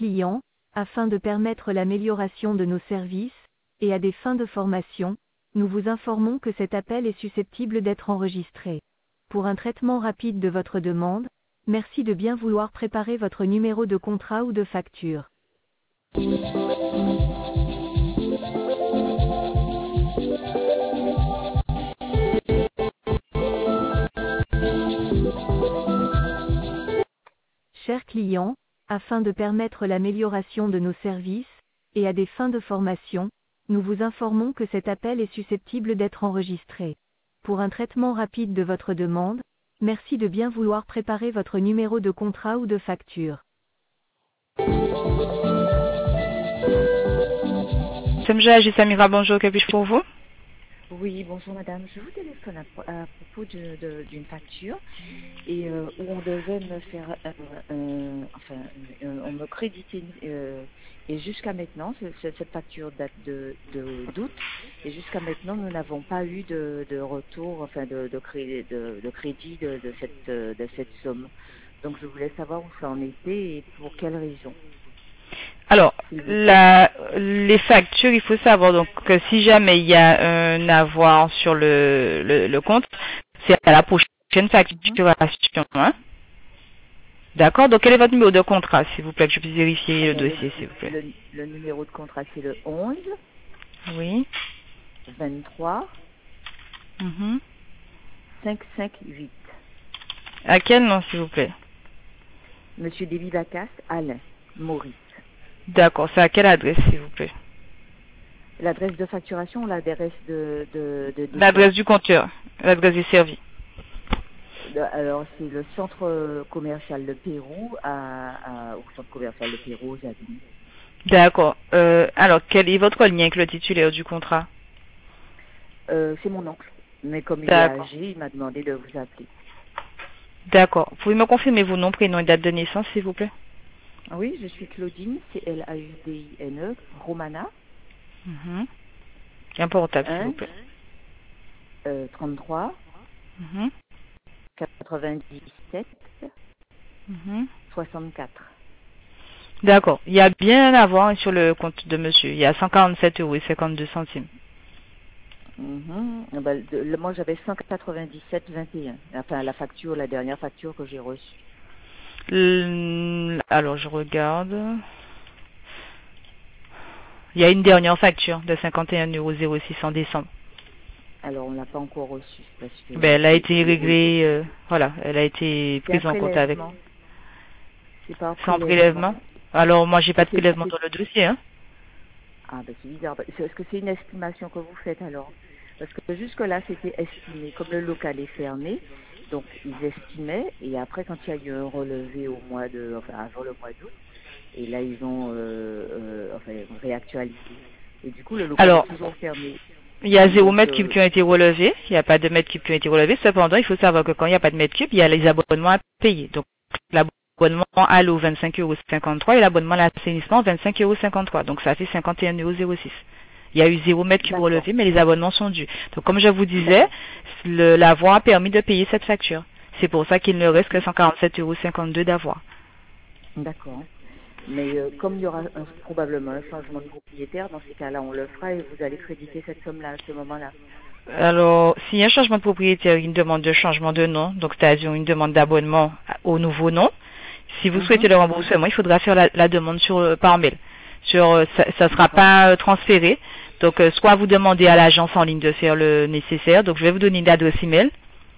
client, afin de permettre l'amélioration de nos services, et à des fins de formation, nous vous informons que cet appel est susceptible d'être enregistré. Pour un traitement rapide de votre demande, merci de bien vouloir préparer votre numéro de contrat ou de facture. Chers clients, afin de permettre l'amélioration de nos services, et à des fins de formation, nous vous informons que cet appel est susceptible d'être enregistré. Pour un traitement rapide de votre demande, merci de bien vouloir préparer votre numéro de contrat ou de facture. Samja Samira, bonjour, que puis-je pour vous? Oui, bonjour madame. Je vous téléphone à propos d'une facture et où on devait me faire, on me créditait et jusqu'à maintenant, cette facture date d'août et jusqu'à maintenant nous n'avons pas eu de retour, de crédit de cette somme. Donc je voulais savoir où ça en était et pour quelle raison. Alors, les factures, il faut savoir donc que si jamais il y a un avoir sur le compte, c'est à la prochaine facturation. Hein? D'accord. Donc, quel est votre numéro de contrat, s'il vous plaît, que je puisse vérifier le dossier, s'il vous plaît. Le numéro de contrat, c'est le 11. Oui. 23. 558. À quel nom, s'il vous plaît? Monsieur Débibacas, Alain, Maurice. D'accord, c'est à quelle adresse, s'il vous plaît? L'adresse de facturation ou l'adresse de l'adresse du compteur, l'adresse du service. Alors, c'est le centre commercial Le Pérou, au centre commercial Le Pérou, aux Avenue. D'accord. Alors, quel est votre lien avec le titulaire du contrat? C'est mon oncle. Mais comme il est âgé, il m'a demandé de vous appeler. D'accord. Pouvez me confirmer vos noms, prénoms et date de naissance, s'il vous plaît? Oui, je suis Claudine, Claudine, Romana. Un portable, s'il vous plaît. 33. 97. 64. D'accord. Il y a bien un avoir sur le compte de monsieur. Il y a 147,52 €. Moi, j'avais 197,21. Enfin, la dernière facture que j'ai reçue. Alors, je regarde. Il y a une dernière facture de 51,06 € en décembre. Alors, on ne l'a pas encore reçue. Elle a été réglée, voilà, elle a été prise en compte avec. C'est pas sans prélèvement. Alors, moi, j'ai pas de prélèvement dans le dossier. Hein. Ah, c'est bizarre. Est-ce que c'est une estimation que vous faites alors? Parce que jusque-là, c'était estimé. Comme le local est fermé, donc ils estimaient. Et après, quand il y a eu un relevé avant le mois d'août, et là, ils ont réactualisé. Et du coup, le local est toujours fermé. Il y a 0 mètre cube qui ont été relevés. Il n'y a pas de mètre cube qui ont été relevés. Cependant, il faut savoir que quand il n'y a pas de mètre cube, il y a les abonnements à payer. Donc, l'abonnement à l'eau, 25,53 € et l'abonnement à l'assainissement, 25,53 €. Donc, ça fait 51,06 €. Il y a eu 0 mètre cube relevé, mais les abonnements sont dus. Donc, comme je vous disais, l'avoir a permis de payer cette facture. C'est pour ça qu'il ne reste que 147,52 € d'avoir. D'accord. Mais comme il y aura probablement un changement de propriétaire, dans ces cas-là, on le fera et vous allez créditer cette somme-là à ce moment-là. Alors, s'il y a un changement de propriétaire, une demande de changement de nom, donc c'est-à-dire une demande d'abonnement au nouveau nom, si vous souhaitez le remboursement, il faudra faire la demande par mail. Ça ne sera pas transféré. Donc, soit vous demandez à l'agence en ligne de faire le nécessaire. Donc, je vais vous donner une adresse email.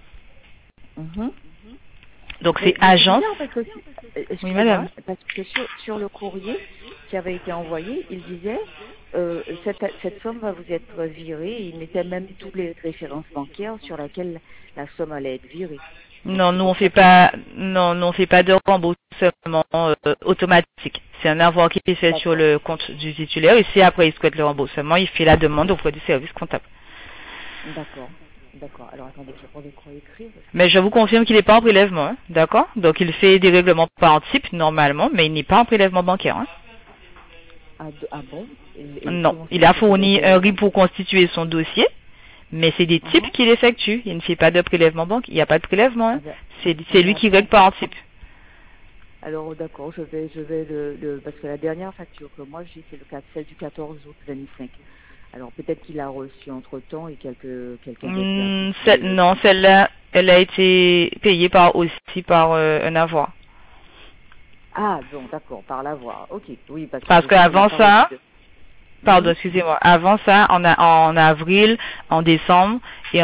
Donc, c'est agence. Oui, madame. Parce que sur le courrier qui avait été envoyé, il disait cette somme va vous être virée. Et il mettait même toutes les références bancaires sur lesquelles la somme allait être virée. Non, nous on fait pas de remboursement automatique. C'est un avoir qui est fait sur le compte du titulaire et si après il souhaite le remboursement, il fait la demande auprès du service comptable. D'accord. Alors attendez, je prends de quoi écrire. Mais je vous confirme qu'il n'est pas en prélèvement, hein, d'accord? Donc il fait des règlements par type normalement, mais il n'est pas en prélèvement bancaire. Hein. Ah bon? Non, il a fourni un RIB pour constituer son dossier. Mais c'est des types qu'il effectue. Il ne fait pas de prélèvement banque. Il n'y a pas de prélèvement. Hein. C'est lui qui règle par type. Alors d'accord, je vais parce que la dernière facture que moi j'ai, c'est celle du 14 août 25. Alors peut-être qu'il a reçu entre-temps et quelqu'un d'autre. Non, celle-là, elle a été payée aussi par un avoir. Ah bon, d'accord, par l'avoir. Ok, oui, Parce qu'avant ça, pardon, Mhm. excusez-moi, avant ça, en avril, en décembre et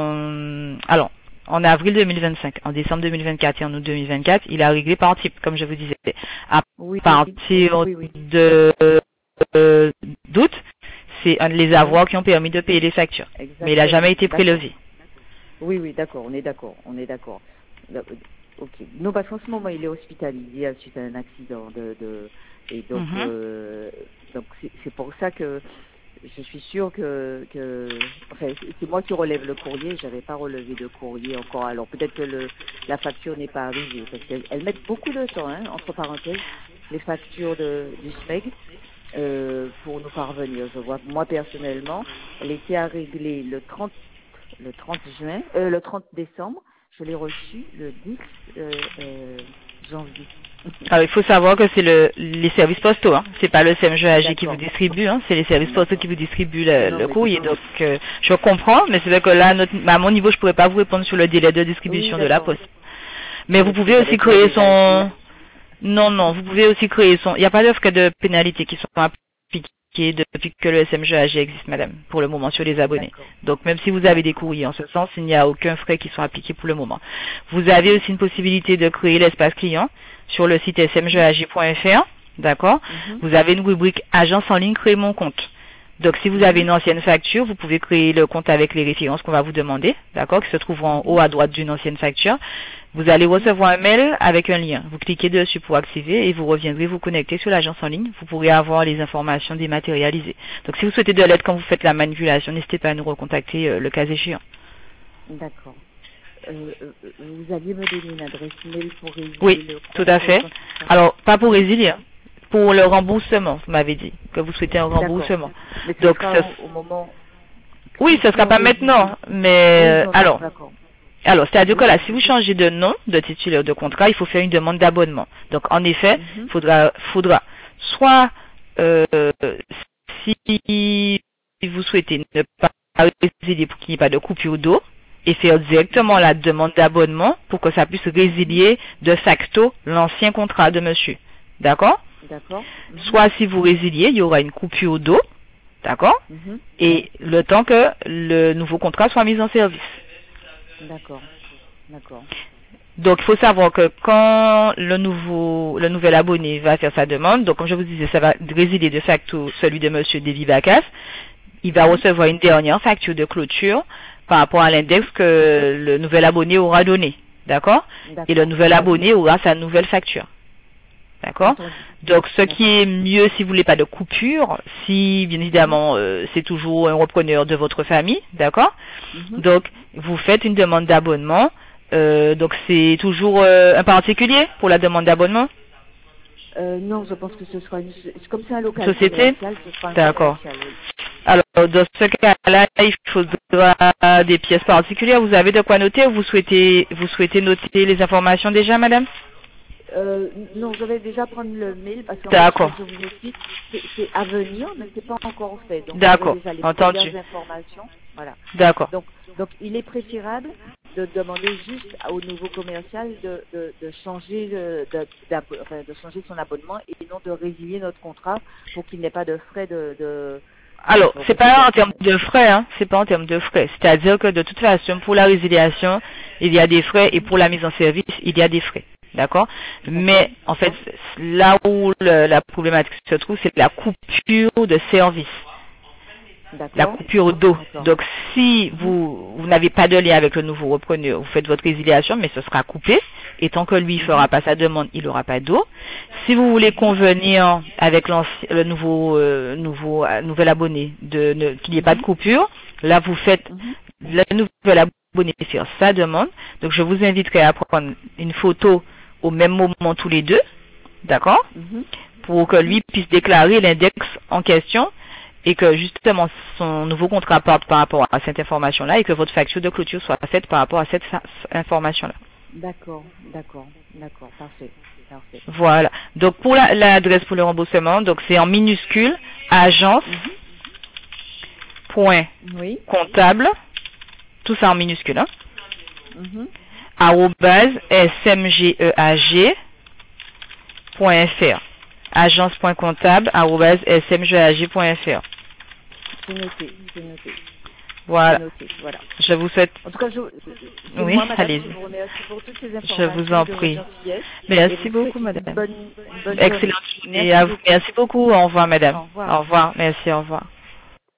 en avril 2025, en décembre 2024 et en août 2024, il a réglé par type, comme je vous disais. À Oui, partir oui. d'août, c'est les avoirs qui ont permis de payer les factures. Mais il n'a jamais été Exactement. prélevé. Oui, d'accord, on est d'accord. Ok. Non, parce qu'en ce moment, il est hospitalisé suite à un accident et donc, donc c'est pour ça que je suis sûre enfin, c'est moi qui relève le courrier. J'avais pas relevé de courrier encore. Alors peut-être que la facture n'est pas arrivée parce qu'elles mettent beaucoup de temps, hein, entre parenthèses, les factures du SMEG. Pour nous parvenir. Je vois que moi personnellement, elle était à régler le 30 juin, le 30 décembre. Je l'ai reçu le 10 janvier. Alors, il faut savoir que c'est les services postaux, hein. C'est pas le CMGAG qui vous distribue, hein. C'est les services postaux qui vous distribuent le courrier. Donc, je comprends, mais c'est vrai que là, à mon niveau, je pourrais pas vous répondre sur le délai de distribution de la poste. Mais vous pouvez aussi créer non, vous pouvez aussi créer il n'y a pas de frais de pénalité qui sont appliqués depuis que le SMGAG existe, madame, pour le moment, sur les abonnés. Donc, même si vous avez des courriers en ce sens, il n'y a aucun frais qui sont appliqués pour le moment. Vous avez aussi une possibilité de créer l'espace client sur le site smgag.fr, d'accord? Vous avez une rubrique agence en ligne, créer mon compte. Donc, si vous avez une ancienne facture, vous pouvez créer le compte avec les références qu'on va vous demander, d'accord, qui se trouve en haut à droite d'une ancienne facture. Vous allez recevoir un mail avec un lien. Vous cliquez dessus pour activer et vous reviendrez vous connecter sur l'agence en ligne. Vous pourrez avoir les informations dématérialisées. Donc, si vous souhaitez de l'aide quand vous faites la manipulation, n'hésitez pas à nous recontacter le cas échéant. D'accord. Vous alliez me donner une adresse mail pour résilier Oui, tout à fait. Alors, pas pour résilier, pour le remboursement, vous m'avez dit que vous souhaitez un remboursement. Mais donc, au moment... Oui, ce ne sera pas maintenant, mais alors, c'est-à-dire que là, si vous changez de nom de titulaire de contrat, il faut faire une demande d'abonnement. Donc, en effet, il faudra soit, si vous souhaitez ne pas résilier pour qu'il n'y ait pas de coupure d'eau, et faire directement la demande d'abonnement pour que ça puisse résilier de facto l'ancien contrat de monsieur. D'accord? Soit si vous résiliez, il y aura une coupure d'eau. D'accord? Et le temps que le nouveau contrat soit mis en service. D'accord. Donc, il faut savoir que quand le nouvel abonné va faire sa demande, donc comme je vous disais, ça va résilier de facto celui de monsieur Davy Bacas, il va recevoir une dernière facture de clôture par rapport à l'index que le nouvel abonné aura donné. D'accord? Et le nouvel abonné aura sa nouvelle facture. D'accord? Donc, ce qui est mieux si vous voulez pas de coupure, si bien évidemment c'est toujours un repreneur de votre famille, d'accord? Donc, vous faites une demande d'abonnement. Donc, c'est toujours un particulier pour la demande d'abonnement? Non, je pense que ce sera comme c'est un local société. D'accord. Alors, dans ce cas-là, il faudra des pièces particulières. Vous avez de quoi noter ou vous souhaitez noter les informations déjà, madame? Non, je vais déjà prendre le mail parce que je vous explique, c'est à venir, mais c'est pas encore fait. Donc, d'accord, déjà les entendu. Informations, voilà. D'accord. Donc, il est préférable de demander juste au nouveau commercial de changer de changer son abonnement et non de résilier notre contrat pour qu'il n'ait pas de frais Alors, c'est pas en termes de frais, hein. C'est pas en termes de frais. C'est-à-dire que de toute façon, pour la résiliation, il y a des frais et pour la mise en service, il y a des frais. D'accord? Mais, en fait, là où la problématique se trouve, c'est la coupure de service. La coupure d'eau. Donc, si vous n'avez pas de lien avec le nouveau repreneur, vous faites votre résiliation, mais ce sera coupé. Et tant que lui ne fera pas sa demande, il n'aura pas d'eau. Si vous voulez convenir avec le nouvel abonné qu'il n'y ait pas de coupure, là, vous faites le nouvel abonné faire sa demande. Donc, je vous inviterai à prendre une photo au même moment tous les deux, d'accord, pour que lui puisse déclarer l'index en question et que justement son nouveau contrat parte par rapport à cette information-là et que votre facture de clôture soit faite par rapport à cette information-là. D'accord, parfait. Voilà. Donc pour l'adresse pour le remboursement, donc c'est en minuscule, agence, point Oui. comptable, tout ça en minuscule, hein, @smgeag.fr. Agence.comptable @smgeag.fr. C'est noté. Voilà. Voilà. Je vous souhaite. En tout cas, Oui, moi, madame, allez-y. je vous remercie pour toutes ces Je informations. vous en de votre prie. gentillesse. Merci beaucoup, Une madame. bonne Excellente journée. journée à vous. Merci beaucoup. Au revoir, madame. Au revoir. Au revoir. Merci, au revoir.